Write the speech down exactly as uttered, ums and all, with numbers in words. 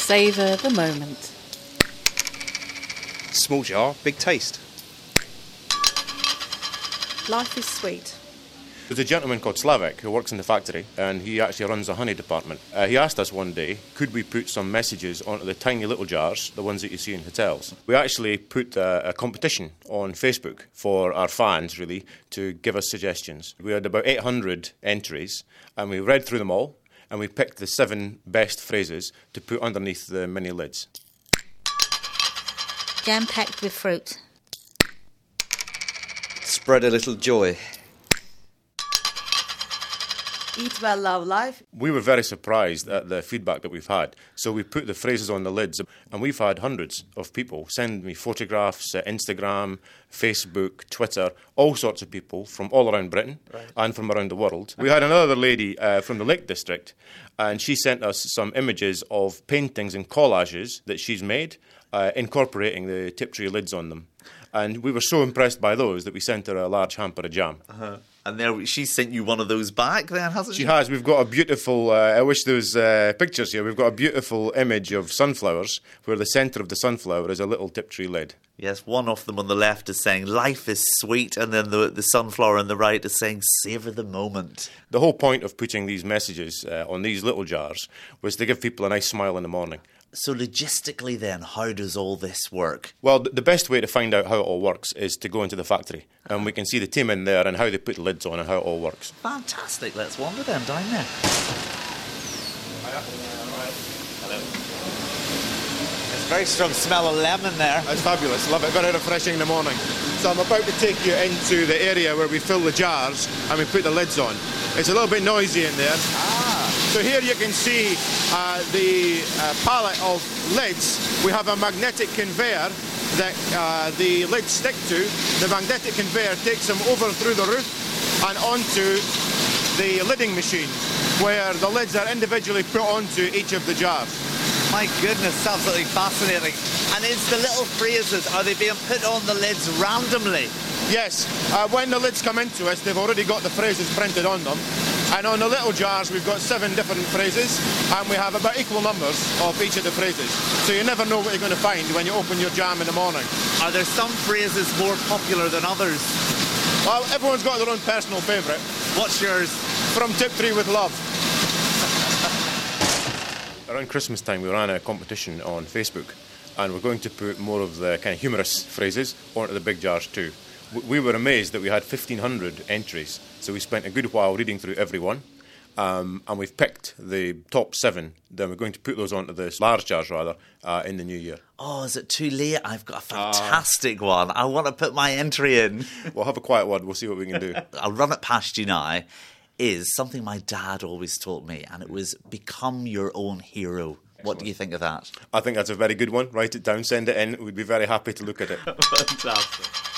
Savour the moment. Small jar, big taste. Life is sweet. There's a gentleman called Slavik who works in the factory, and he actually runs a honey department. Uh, he asked us one day, could we put some messages onto the tiny little jars, the ones that you see in hotels? We actually put a, a competition on Facebook for our fans, really, to give us suggestions. We had about eight hundred entries, and we read through them all, and we picked the seven best phrases to put underneath the mini lids. Jam-packed with fruit. Spread a little joy. Eat well, love life. We were very surprised at the feedback that we've had. So we put the phrases on the lids, and we've had hundreds of people send me photographs, uh, Instagram, Facebook, Twitter, all sorts of people from all around Britain right. and from around the world. We had another lady uh, from the Lake District, and she sent us some images of paintings and collages that she's made, uh, incorporating the Tiptree lids on them. And we were so impressed by those that we sent her a large hamper of jam. Uh-huh. And there, she sent you one of those back then, hasn't she? She has. We've got a beautiful, uh, I wish there was uh, pictures here, we've got a beautiful image of sunflowers where the centre of the sunflower is a little Tiptree lid. Yes, one of them on the left is saying, life is sweet, and then the, the sunflower on the right is saying, savour the moment. The whole point of putting these messages uh, on these little jars was to give people a nice smile in the morning. So logistically then, how does all this work? Well, the best way to find out how it all works is to go into the factory, and we can see the team in there and how they put lids on and how it all works. Fantastic. Let's wander then down there. Hello. There's a very strong smell of lemon there. That's fabulous. Love it. Very refreshing in the morning. So I'm about to take you into the area where we fill the jars and we put the lids on. It's a little bit noisy in there. Ah. So here you can see uh, the uh, pallet of lids. We have a magnetic conveyor that uh, the lids stick to. The magnetic conveyor takes them over through the roof and onto the lidding machine, where the lids are individually put onto each of the jars. My goodness, absolutely fascinating. And is the little phrases, are they being put on the lids randomly? Yes. Uh, when the lids come into us, they've already got the phrases printed on them. And on the little jars, we've got seven different phrases, and we have about equal numbers of each of the phrases. So you never know what you're going to find when you open your jam in the morning. Are there some phrases more popular than others? Well, everyone's got their own personal favourite. What's yours? From Tiptree with love. Around Christmas time, we ran a competition on Facebook, and we're going to put more of the kind of humorous phrases onto the big jars too. We were amazed that we had fifteen hundred entries, so we spent a good while reading through every one, um, and we've picked the top seven. Then we're going to put those onto the large jars, rather, uh, in the new year. Oh, is it too late? I've got a fantastic uh, one. I want to put my entry in. We'll have a quiet word. We'll see what we can do. I'll run it past you now. Is something my dad always taught me, and it was become your own hero. What do you think of that? I think that's a very good one. Write it down, send it in. We'd be very happy to look at it. Fantastic.